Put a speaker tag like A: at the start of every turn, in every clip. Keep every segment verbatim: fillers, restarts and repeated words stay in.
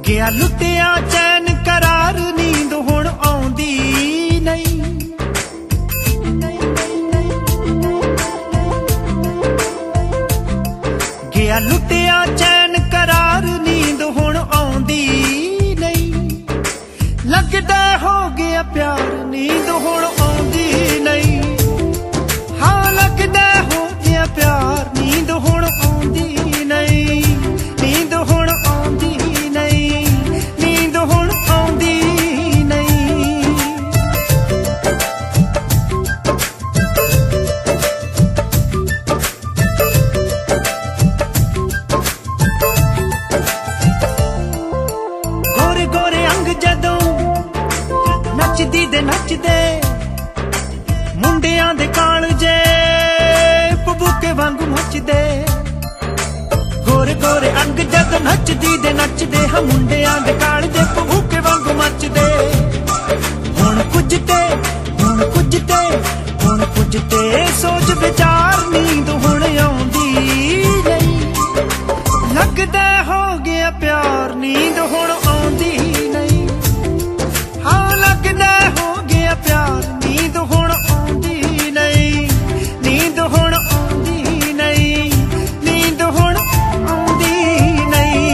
A: गया लुटिया चैन करार नींद हुण आउंदी नहीं। गया लुटिया चैन करार नींद हुण आउंदी नहीं। लगदा हो गया प्यार नींद हुण आउंदी नहीं। हाँ लगदा हो गया प्यार नींद हुण आउंदी नहीं। नींद हुण आउंदी नहीं। नींद हुण आउंदी नहीं। गोरे गोरे अंग जदों नचदी दे नचदे मुंडियां दे कालजे पबूके वांगू मचदे। गोरे गोरे अंग जद नचदी दे नचदे हम मुंडियां दे कालजे पबूके वांगू मचदे। हुण कुछ ते हुण कुछ ते हुण कुछ ते सोच विचार नींद हुण आउंदी नहीं। लगदा हो गया प्यार नींद हुण आउंदी नहीं। हाँ लगदा हो गया प्यार नींद हुण आउंदी नहीं। नींद हुण आउंदी नहीं। नींद हुण आउंदी नहीं।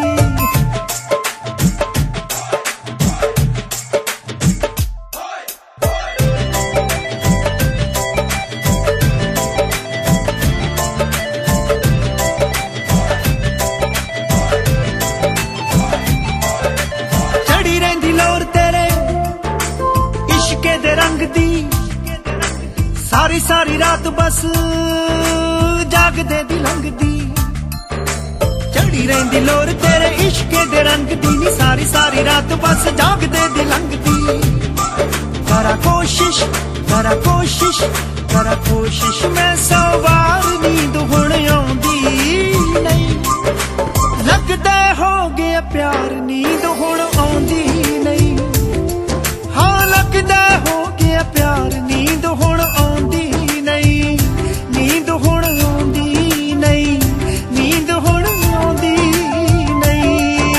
A: चढ़ी रहिंदी लोर तेरे इश्के दे रंग दी। सारी सारी रात बस जागदे दी लंघदी। चढ़ी रहिंदी लोर तेरे इश्के दे रंग दी नी। सारी सारी रात बस जागदे दी लंघदी। करा कोशिश करा कोशिश करा कोशिश मैं सौ बार नींद हुण आउंदी नहीं। लगदा हो गया प्यार नींद हुण आउंदी नहीं। हाँ लगदा हो गया प्यार नींद हुण आउंदी नहीं। नींद हुण आउंदी नहीं। नींद हुण आउंदी नहीं।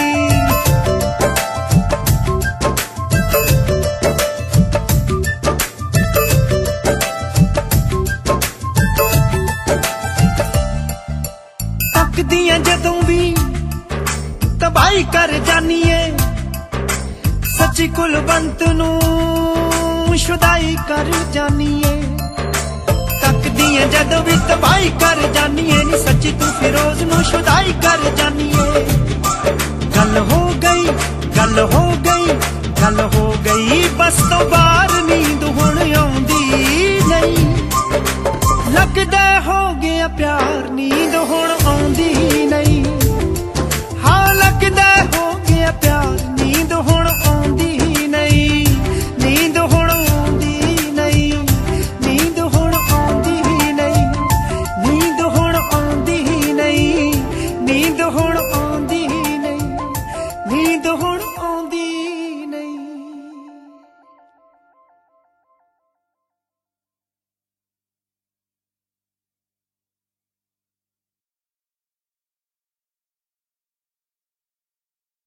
A: तकदियां जदों भी तबाही कर जानीए। सच्ची कुलवंत नूं शुदाई कर जानीए। तकदियां जदों भी तबाही कर जानीए नी। सच्ची तू फिरोज नूं शुदाई कर जानीए। गल हो गई गल हो गई गल हो गई बस तो बाहर नींद हुण आउंदी